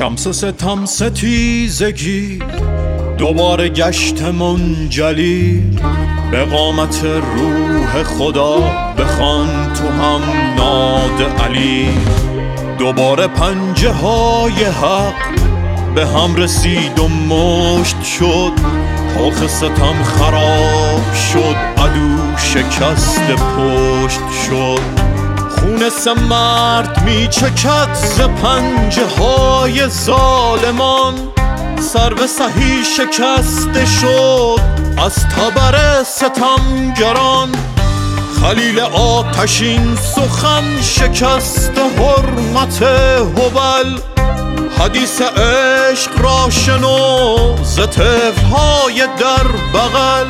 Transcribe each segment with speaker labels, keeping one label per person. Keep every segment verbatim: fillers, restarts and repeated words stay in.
Speaker 1: شمس ستم ستیزگی دوباره گشت منجلی، به قامت روح خدا بخوان تو هم ناد علی. دوباره پنجه های حق به هم رسید و مشت شد، کاخ ستم خراب شد، عدو شکست پشت شد. خون سه مرد می چکد ز پنجه های ظالمان، سر به سهی شکسته شد از تبر ستمگران. خلیل آتشین سخن شکست حرمت هبل، حدیث عشق را شنو ز طفل‌های در بغل.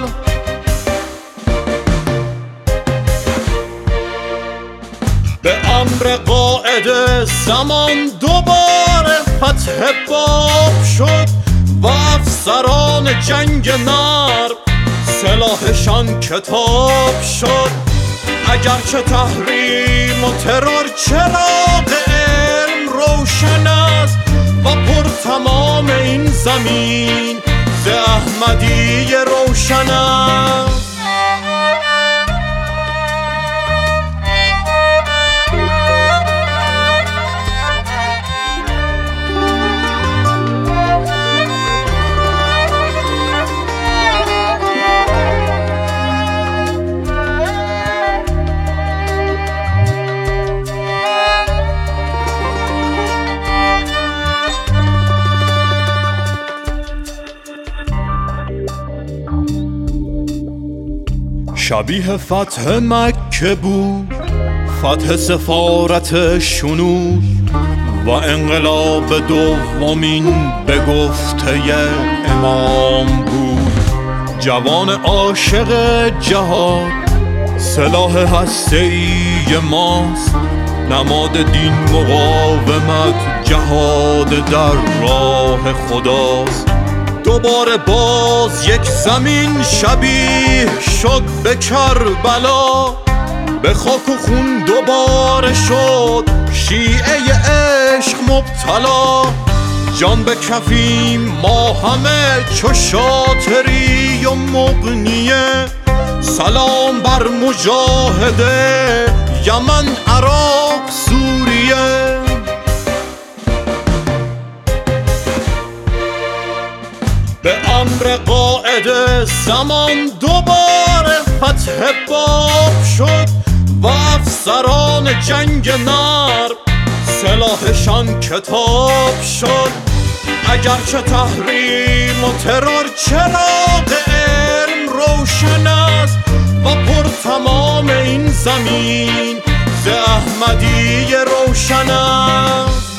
Speaker 1: به امر قائد زمان دوباره فتح باب شد و افسران جنگ نرم سلاحشان کتاب شد. اگرچه تحریم و ترور چراغ علم روشن است و پر تمام این زمین ز احمدی روشن است. شبیه فتح مکه بود، فتح سفارت شنود و انقلاب دومین به گفته امام بود. جوان عاشق جهاد سلاح هسته‌ای ماست، نماد دین مقاومت جهاد در راه خداست. دوباره باز یک زمین شبیه شد به کربلا، به خاک و خون دوباره شد شیعه عشق مبتلا. جان به کفیم ما همه چو شاطری و مغنیه، سلام بر مجاهده یمن عراق سوریه. به امر قائد زمان دوباره فتح باب شد و افسران جنگ نرم سلاحشان کتاب شد. اگرچه تحریم و ترور چراغ علم روشن است و پر تمام این زمین ز احمدی روشن است.